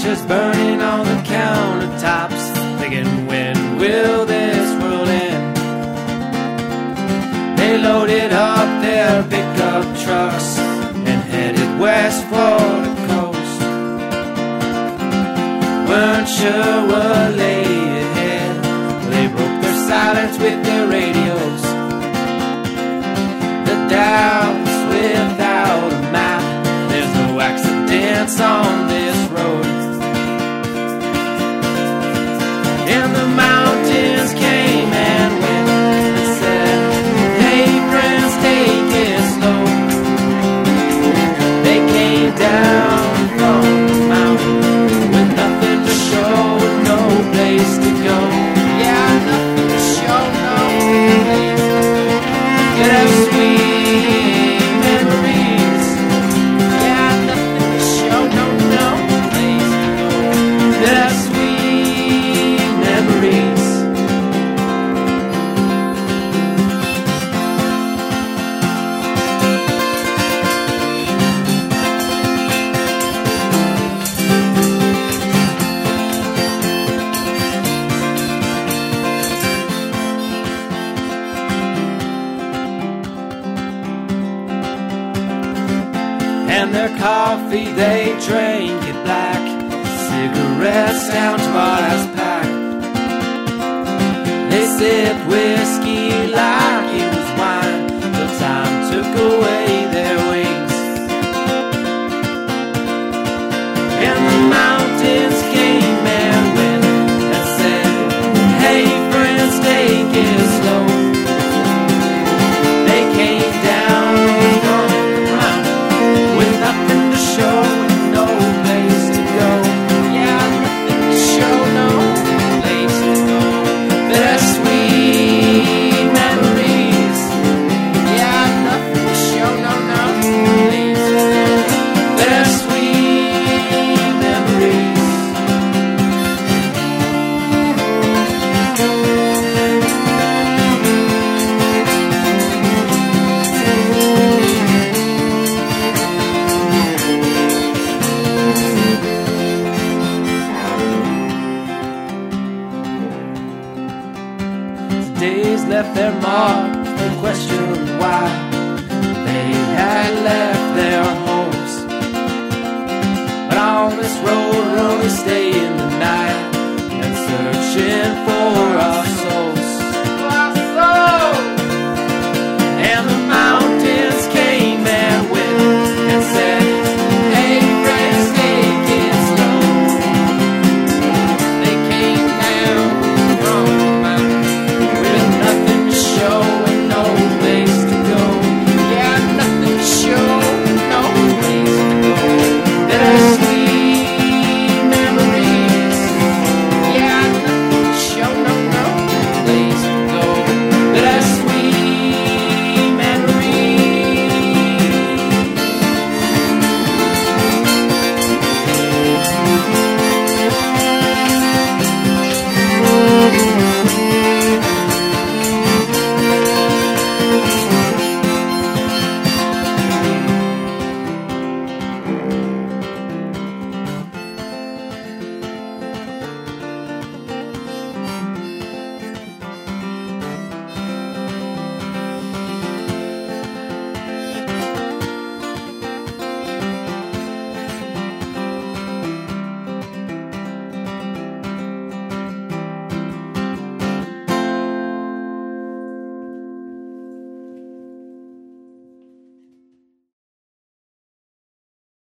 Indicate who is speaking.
Speaker 1: ashes burning on the countertops, thinking, when will this world end? They loaded up their pickup trucks and headed west for the coast. Weren't sure what lay ahead. They broke their silence with their radios. The Dow's without a map. There's no accidents on this road. And the mountains came and went and said, hey friends, take it slow. They came down from the mountain with nothing to show and no place to go. Yeah, nothing to show, no place to go. Could have sweet memories. Yeah, nothing to show, no place to go. Could have sweet memories. And their coffee they drank it black, cigarettes down twice pack. They sipped whiskey like it was wine till time took away their wings. And the mountains came and went and said, hey friends, take it slow. They came down from the mountain with nothing to show and no place to go. Yeah, nothing to show, no place to go. Bittersweet memories. Yeah, nothing to show, no place to go. Bittersweet memories. Days left their mark